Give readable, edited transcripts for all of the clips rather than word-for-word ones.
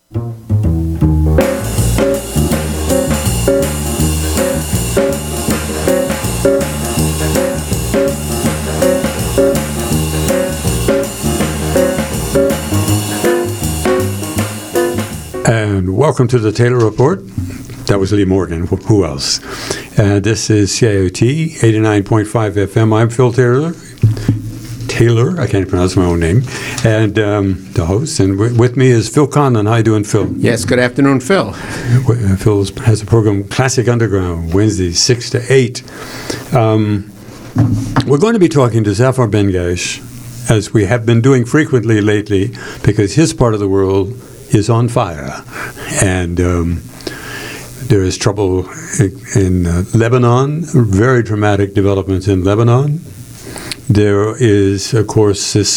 And welcome to the Taylor Report. That was Lee Morgan. Who else? This is CIOT 89.5 FM. I'm Phil Taylor. I can't pronounce my own name. And the host. And with me is Phil Conlon. How you doing, Phil? Yes, good afternoon, Phil. Phil has a program, Classic Underground, Wednesdays 6 to 8. We're going to be talking to Zafar Bengash, as we have been doing frequently lately, because his part of the world is on fire. And there is trouble in Lebanon, very dramatic developments in Lebanon. There is, of course, this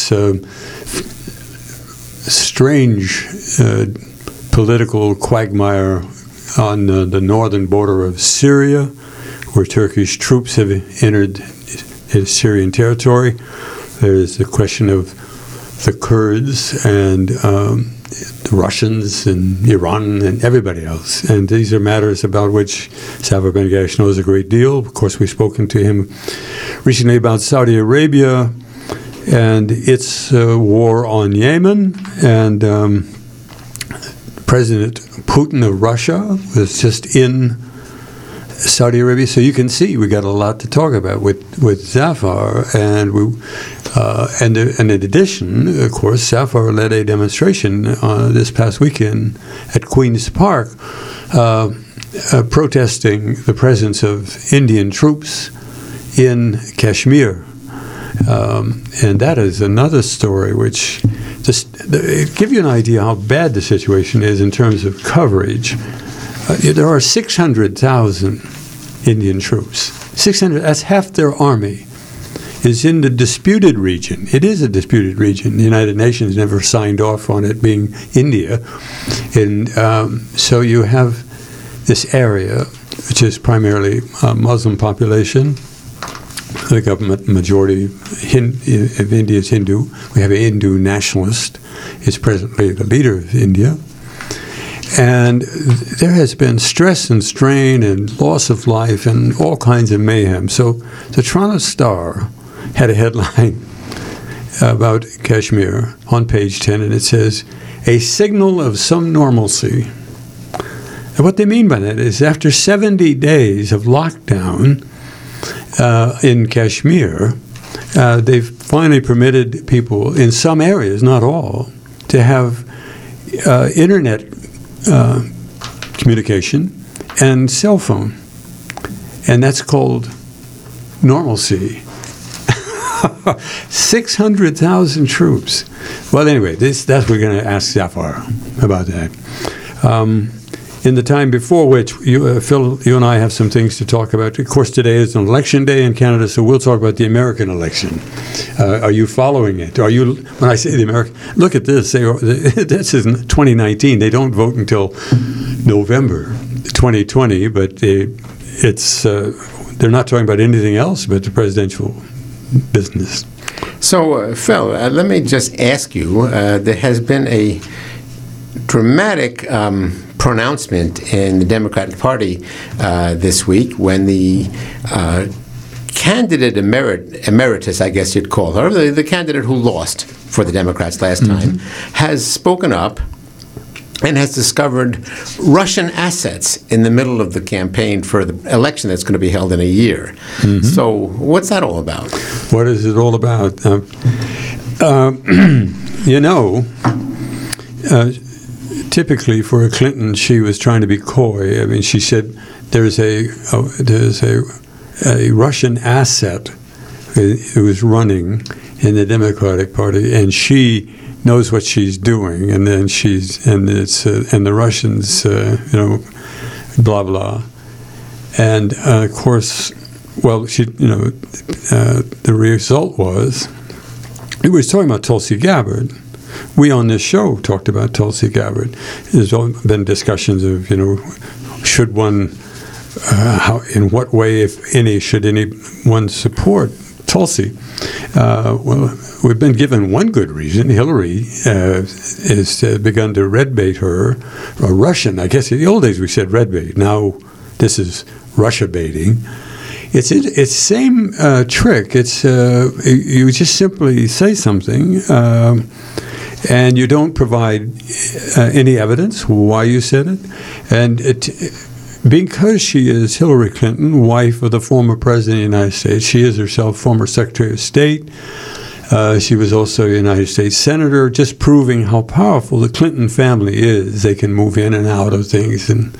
strange political quagmire on the northern border of Syria, where Turkish troops have entered Syrian territory. There's the question of the Kurds and the Russians and Iran and everybody else. And these are matters about which Zafar Bengash knows a great deal. Of course, we've spoken to him recently about Saudi Arabia and its war on Yemen. And President Putin of Russia was just in Saudi Arabia. So you can see we got a lot to talk about with Zafar. And in addition, of course, Zafar led a demonstration this past weekend at Queen's Park protesting the presence of Indian troops in Kashmir. And that is another story which just give you an idea how bad the situation is in terms of coverage. There are 600,000 Indian troops. 600, that's half their army, is in the disputed region. It is a disputed region. The United Nations never signed off on it being India. And so you have this area, which is primarily a Muslim population. The government majority of India is Hindu. We have a Hindu nationalist. Is presently the leader of India. And there has been stress and strain and loss of life and all kinds of mayhem. So the Toronto Star had a headline about Kashmir on page 10, and it says, "A signal of some normalcy." And what they mean by that is after 70 days of lockdown in Kashmir, they've finally permitted people in some areas, not all, to have internet communication and cell phone. And that's called normalcy. 600,000 troops. Well, anyway, that's we're going to ask Zafar about that. In the time before which, Phil, you and I have some things to talk about. Of course, today is an election day in Canada, so we'll talk about the American election. Are you following it? Are you? When I say the American, look at this. This is 2019. They don't vote until November 2020, but they're not talking about anything else but the presidential business. So, Phil, let me just ask you, there has been a dramatic pronouncement in the Democratic Party this week when the candidate emeritus, I guess you'd call her, the candidate who lost for the Democrats last time, has spoken up and has discovered Russian assets in the middle of the campaign for the election that's going to be held in a year. So what's that all about? What is it all about? Typically for Clinton, she was trying to be coy. I mean, she said there's a Russian asset who is running in the Democratic Party, and she knows what she's doing, and then and the Russians, blah blah, and of course, well, the result was, it was talking about Tulsi Gabbard. We on this show talked about Tulsi Gabbard. There's been discussions of, should one, in what way, if any, should anyone support Tulsi. Well, we've been given one good reason. Hillary has begun to red bait her, or Russian. I guess in the old days we said red bait. Now this is Russia baiting. It's same trick. It's you just simply say something, and you don't provide any evidence why you said it, and because she is Hillary Clinton, wife of the former president of the United States, she is herself former Secretary of State. She was also a United States Senator, just proving how powerful the Clinton family is. They can move in and out of things, and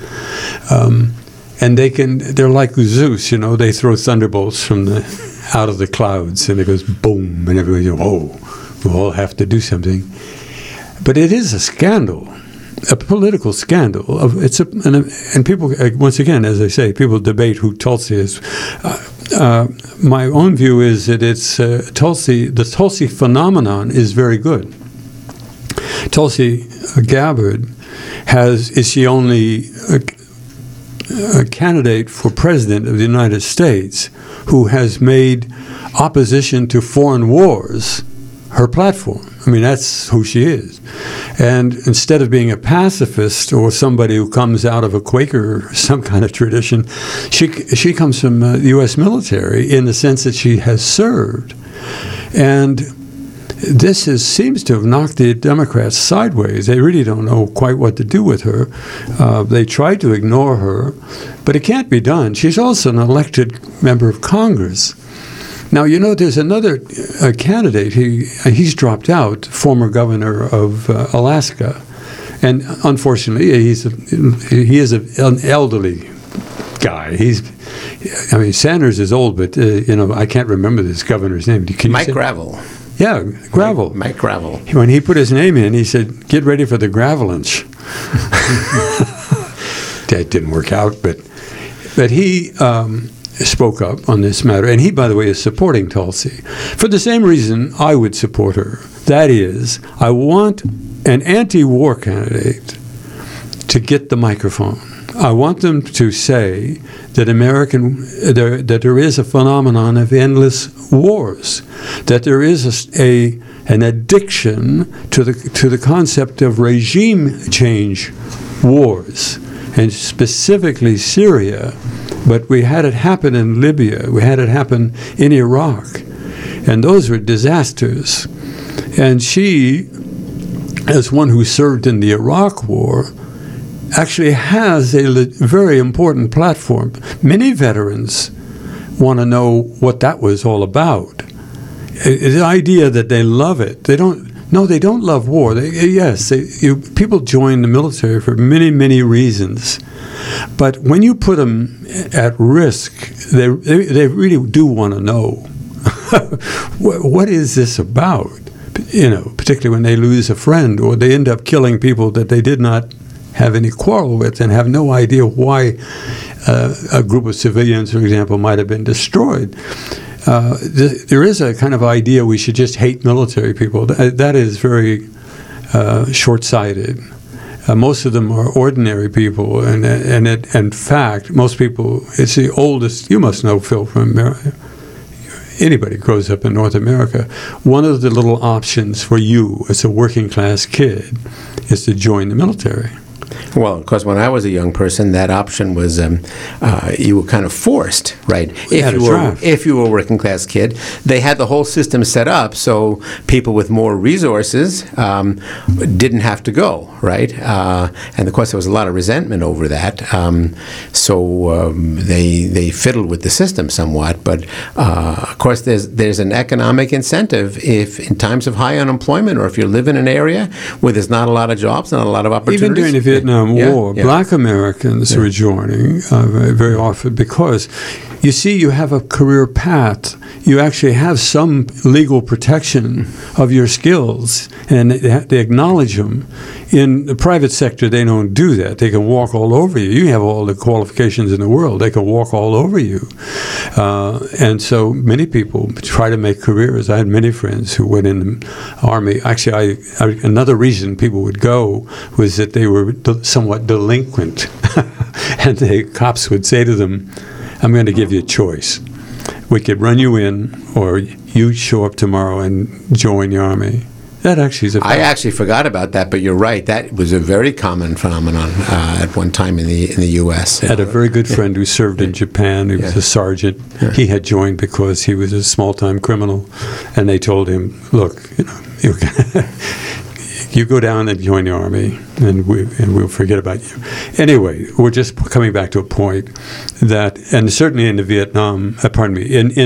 they're like Zeus, they throw thunderbolts out of the clouds, and it goes boom, and everybody goes, whoa, we all have to do something. But it is a scandal. A political scandal. And people, once again, as I say, people debate who Tulsi is. My own view is that it's Tulsi. The Tulsi phenomenon is very good. Tulsi Gabbard is she only a candidate for president of the United States who has made opposition to foreign wars her platform. I mean, that's who she is. And instead of being a pacifist or somebody who comes out of a Quaker or some kind of tradition, she comes from the U.S. military in the sense that she has served. And this seems to have knocked the Democrats sideways. They really don't know quite what to do with her. They tried to ignore her, but it can't be done. She's also an elected member of Congress. Now, there's another candidate. He's dropped out, former governor of Alaska. And unfortunately, he is an elderly guy. Sanders is old, but, I can't remember this governor's name. Mike Gravel. Yeah, Gravel. Mike Gravel. When he put his name in, he said, get ready for the Gravelanche. That didn't work out, but he spoke up on this matter, and he, by the way, is supporting Tulsi for the same reason I would support her. That is, I want an anti-war candidate to get the microphone. I want them to say that that there is a phenomenon of endless wars, that there is an addiction to the concept of regime change wars, and specifically Syria. But we had it happen in Libya. We had it happen in Iraq. And those were disasters. And she, as one who served in the Iraq War, actually has a very important platform. Many veterans want to know what that was all about. The idea that they love it. They don't love war. People join the military for many, many reasons. But when you put them at risk, they really do want to know what is this about? Particularly when they lose a friend or they end up killing people that they did not have any quarrel with and have no idea why a group of civilians, for example, might have been destroyed. There is a kind of idea we should just hate military people. That is very short-sighted. Most of them are ordinary people, and in fact, most people, it's the oldest, you must know, Phil, from America. Anybody who grows up in North America, one of the little options for you as a working class kid is to join the military. Well, of course, when I was a young person, that option was you were kind of forced, right? If you were a working class kid, they had the whole system set up so people with more resources didn't have to go, right? And of course, there was a lot of resentment over that. So they fiddled with the system somewhat. But of course, there's an economic incentive if in times of high unemployment or if you live in an area where there's not a lot of jobs, not a lot of opportunities. Even during the Vietnam War, Black Americans were joining very often because, you see, you have a career path. You actually have some legal protection of your skills, and they acknowledge them. In the private sector, they don't do that. They can walk all over you. You have all the qualifications in the world. They can walk all over you. And so many people try to make careers. I had many friends who went in the Army. Actually, another reason people would go was that they were somewhat delinquent. And the cops would say to them, I'm going to give you a choice. we could run you in, or you show up tomorrow and join the army. That actually is a fact. I actually forgot about that, but you're right. That was a very common phenomenon at one time in the U.S. I had a very good friend who served in Japan. He was a sergeant. He had joined because he was a small-time criminal, and they told him, "Look, you go down and join the army, and we'll forget about you." Anyway, we're just coming back to a point that, and certainly in the Vietnam, in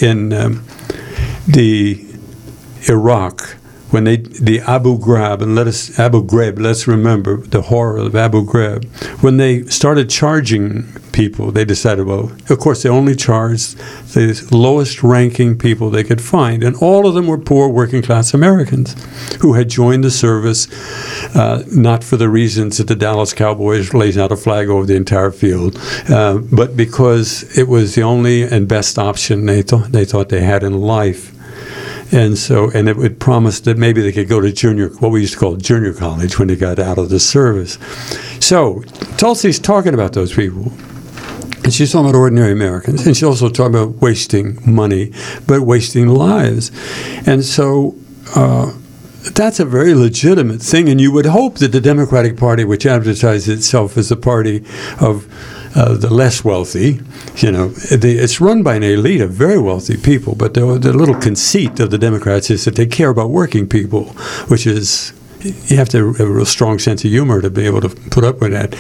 the Iraq. When the Abu Ghraib, let's remember the horror of Abu Ghraib. When they started charging people, they decided, well, of course, they only charged the lowest ranking people they could find. And all of them were poor working class Americans who had joined the service, not for the reasons that the Dallas Cowboys lays out a flag over the entire field, but because it was the only and best option they thought they had in life. And it would promise that maybe they could go to what we used to call junior college when they got out of the service. So Tulsi's talking about those people. And she's talking about ordinary Americans. And she's also talking about wasting money, but wasting lives. And so that's a very legitimate thing. And you would hope that the Democratic Party, which advertises itself as the party of the less wealthy, it's run by an elite of very wealthy people, but the little conceit of the Democrats is that they care about working people, which is, you have to have a real strong sense of humor to be able to put up with that.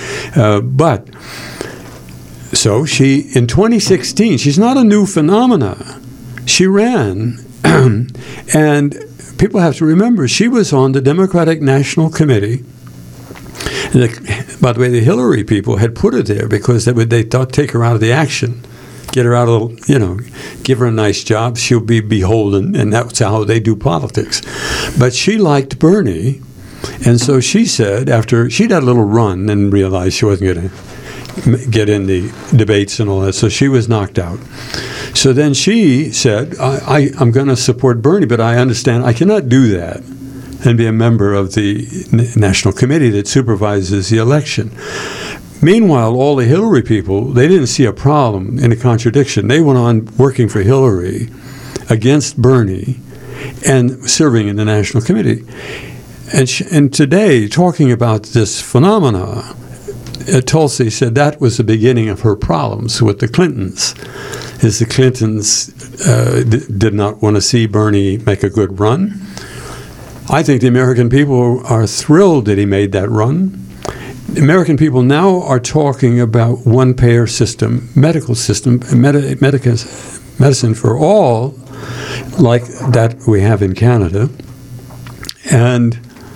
So she, in 2016, she's not a new phenomena. She ran, and people have to remember, she was on the Democratic National Committee. By the way, the Hillary people had put her there because they thought take her out of the action, get her out of, give her a nice job, she'll be beholden, and that's how they do politics. But she liked Bernie, and so she said, after she'd had a little run and realized she wasn't going to get in the debates and all that, so she was knocked out. So then she said, I'm going to support Bernie, but I understand I cannot do that and be a member of the National Committee that supervises the election. Meanwhile, all the Hillary people, they didn't see a problem in a contradiction. They went on working for Hillary against Bernie and serving in the National Committee. And today, talking about this phenomena, Tulsi said that was the beginning of her problems with the Clintons, is the Clintons did not want to see Bernie make a good run. I think the American people are thrilled that he made that run. The American people now are talking about one-payer system, medical system, medicine for all, like that we have in Canada. And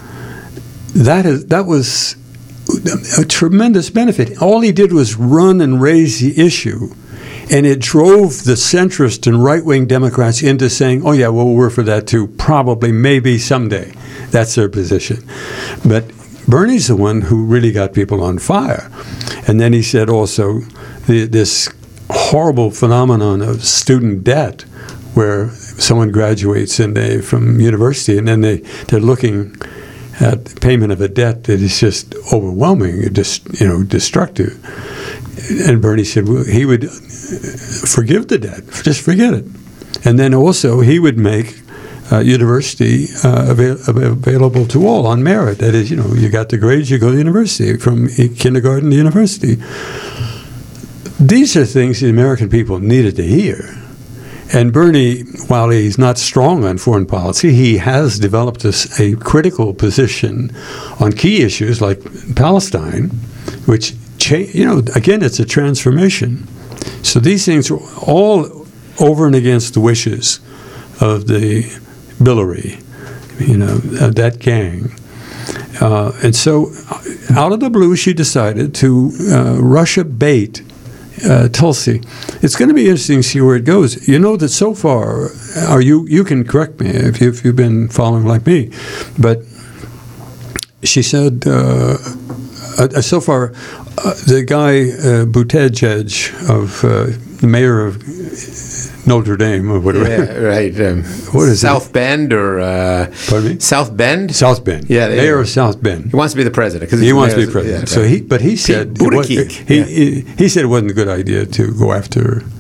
that was a tremendous benefit. All he did was run and raise the issue. And it drove the centrist and right-wing Democrats into saying, oh, yeah, well, we're for that too, probably, maybe, someday. That's their position. But Bernie's the one who really got people on fire. And then he said also this horrible phenomenon of student debt, where someone graduates from university and then they're looking at payment of a debt that is just overwhelming, destructive. And Bernie said he would forgive the debt, just forget it. And then also he would make university available to all on merit. That is, you got the grades, you go to university, from kindergarten to university. These are things the American people needed to hear. And Bernie, while he's not strong on foreign policy, he has developed a critical position on key issues like Palestine, which, again, it's a transformation. So these things are all over and against the wishes of the Billary, of that gang. And so out of the blue, she decided to Russia bait Tulsi. It's going to be interesting to see where it goes. You know that so far, you can correct me if you've been following like me, but she said so far the guy Buttigieg of the mayor of Notre Dame or whatever. Yeah, right. What is South Bend or pardon me? South Bend? South Bend. Yeah, mayor of South Bend. He wants to be the president. He wants to be president. Yeah, right. He said Buttigieg. he said it wasn't a good idea to go after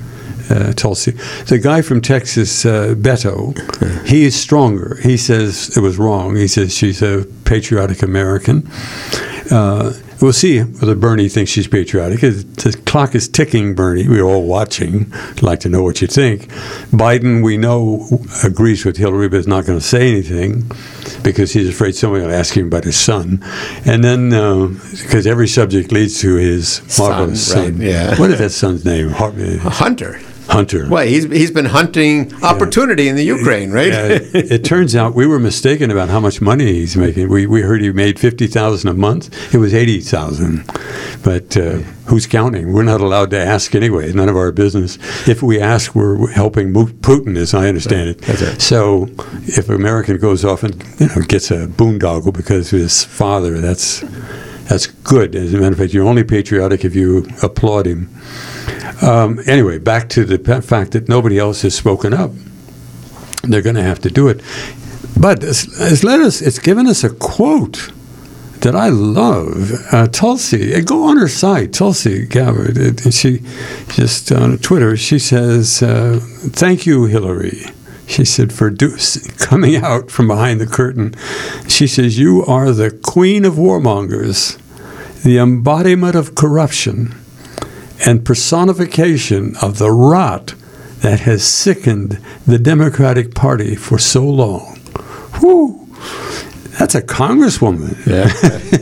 Tulsi. The guy from Texas, Beto, he is stronger. He says it was wrong. He says she's a patriotic American. We'll see whether Bernie thinks she's patriotic. The clock is ticking, Bernie. We're all watching. I'd like to know what you think. Biden, we know, agrees with Hillary, but is not going to say anything because he's afraid somebody will ask him about his son. And then, because every subject leads to his marvelous son. Right, yeah. What is that son's name? Hunter. Hunter. Well, he's been hunting opportunity in the Ukraine, right? It turns out we were mistaken about how much money he's making. We heard he made $50,000 a month. It was $80,000. But who's counting? We're not allowed to ask anyway. None of our business. If we ask, we're helping Putin, as I understand it. That's right. So if an American goes off and gets a boondoggle because of his father, that's good. As a matter of fact, you're only patriotic if you applaud him. Anyway, back to the fact that nobody else has spoken up. They're going to have to do it. But it's given us a quote that I love. Tulsi, go on her site, Tulsi Gabbard, and she just on Twitter, she says, "Thank you, Hillary." She said, for coming out from behind the curtain. She says, "You are the queen of warmongers, the embodiment of corruption, and personification of the rot that has sickened the Democratic Party for so long." Whew. That's a congresswoman. Yeah.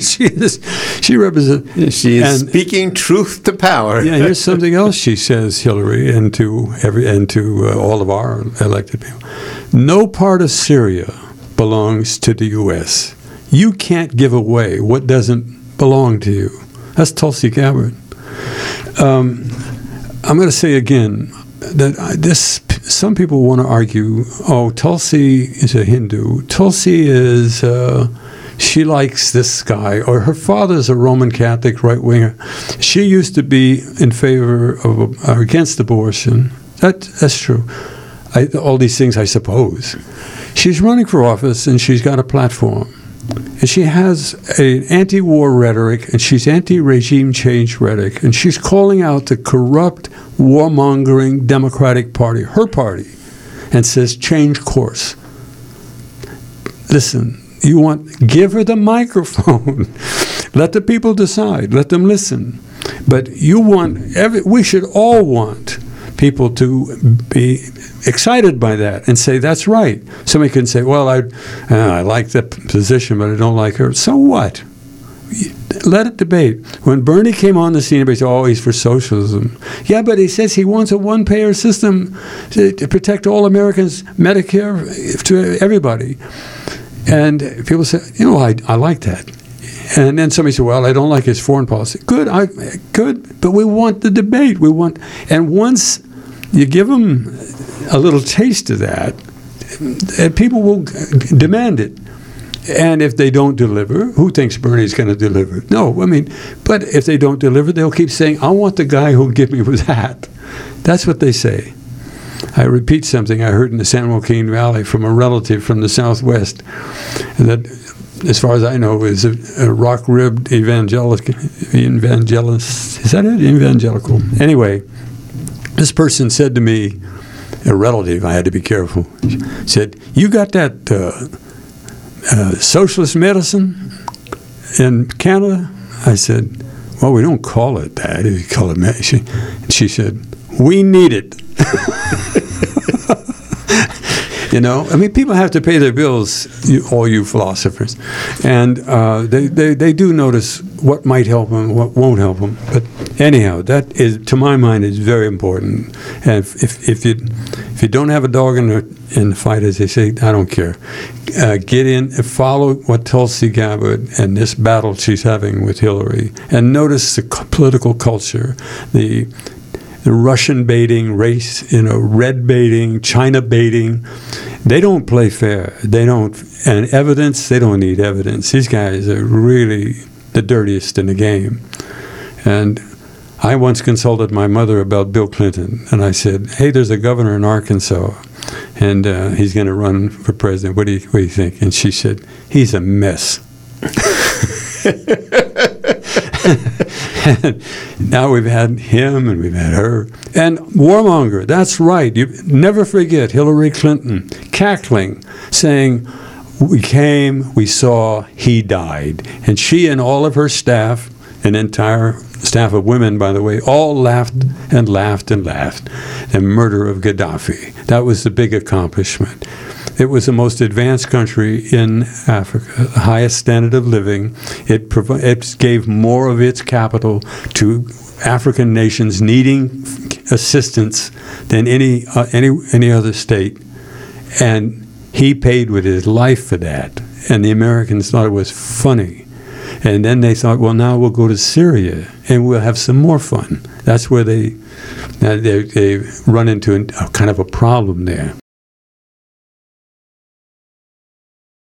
She represents. She is speaking truth to power. Yeah, here's something else she says, Hillary, and to all of our elected people. No part of Syria belongs to the U.S. You can't give away what doesn't belong to you. That's Tulsi Gabbard. I'm going to say again that some people want to argue, oh, Tulsi is a Hindu. Tulsi is, she likes this guy, or her father's a Roman Catholic right-winger. She used to be in favor of, or against abortion. That's true. All these things, I suppose. She's running for office, and she's got a platform. And she has an anti-war rhetoric, and she's anti-regime change rhetoric, and she's calling out the corrupt, warmongering Democratic Party, her party, and says, change course. Listen, give her the microphone. Let the people decide. Let them listen. But we should all want people to be excited by that and say, that's right. Somebody can say, well, I like that position, but I don't like her. So what? Let it debate. When Bernie came on the scene, everybody said, oh, he's for socialism. Yeah, but he says he wants a one-payer system to protect all Americans, Medicare to everybody. And people say, I like that. And then somebody said, well, I don't like his foreign policy. Good, but we want the debate. And once you give them a little taste of that, people will demand it. And if they don't deliver, who thinks Bernie's going to deliver? No, but if they don't deliver, they'll keep saying, I want the guy who'll give me that. That's what they say. I repeat something I heard in the San Joaquin Valley from a relative from the Southwest that, as far as I know, is a rock-ribbed evangelist. Is that it? Evangelical. Anyway, this person said to me, a relative, I had to be careful, said, you got that socialist medicine in Canada? I said, well, we don't call it that. We call it medicine. She said, we need it. People have to pay their bills, all you philosophers. And they do notice what might help them, what won't help them. But anyhow, that is, to my mind, is very important. And if you don't have a dog in the fight, as they say, I don't care. Get in and follow what Tulsi Gabbard and this battle she's having with Hillary. And notice the political culture, the Russian baiting, red baiting, China baiting. They don't play fair. They don't. And evidence, they don't need evidence. These guys are really the dirtiest in the game. And I once consulted my mother about Bill Clinton, and I said, hey, there's a governor in Arkansas, and he's going to run for president. What do you think? And she said, he's a mess. Now we've had him and we've had her. And warmonger, that's right. You never forget Hillary Clinton cackling, saying, we came, we saw, he died. And she and all of her staff, an entire staff of women, by the way, all laughed and laughed and laughed. The murder of Gaddafi. That was the big accomplishment. It was the most advanced country in Africa, the highest standard of living. It gave more of its capital to African nations needing assistance than any other state. And he paid with his life for that. And the Americans thought it was funny. And then they thought, well, now we'll go to Syria and we'll have some more fun. That's where they run into a kind of a problem there.